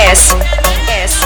S S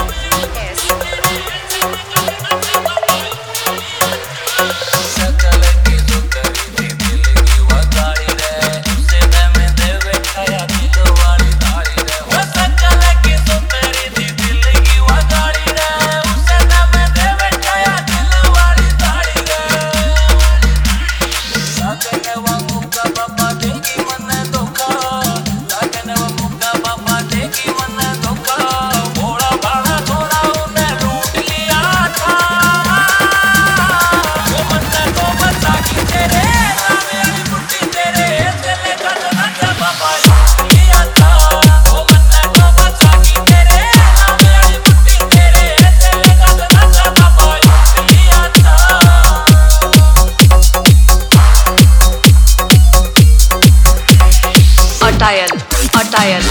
Attire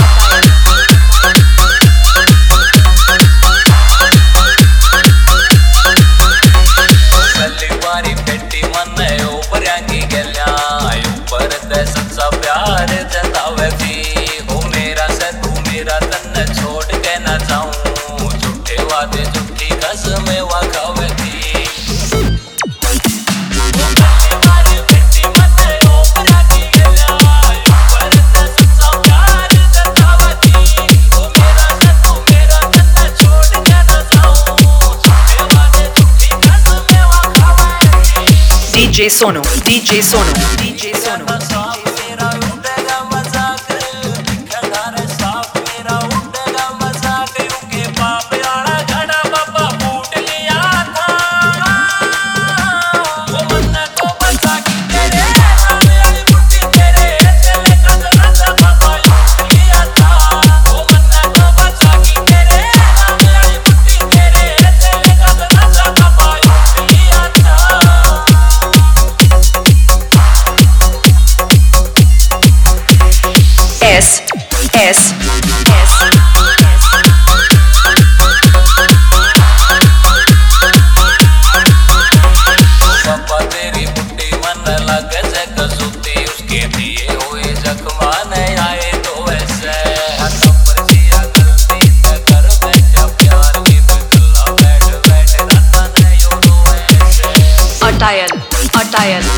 वारी पेटी मन ऊपरांगी गेल्या ऊपर ते सच्चा प्यार जतावे थी हो मेरा से तू मेरा तन छोड़ के ना जाऊं झूठे वादे झूठी कसमें वाखावे थी DJ Sono S पापा तेरी बुड्ढी मन लगे से कसूती उसके दिए हुए जख्मा नहीं आए तो ऐसे पर जिया गलती से कर बैठा प्यार की गला बैठ बैठ रहता नहीं यो तो ऐसे Attire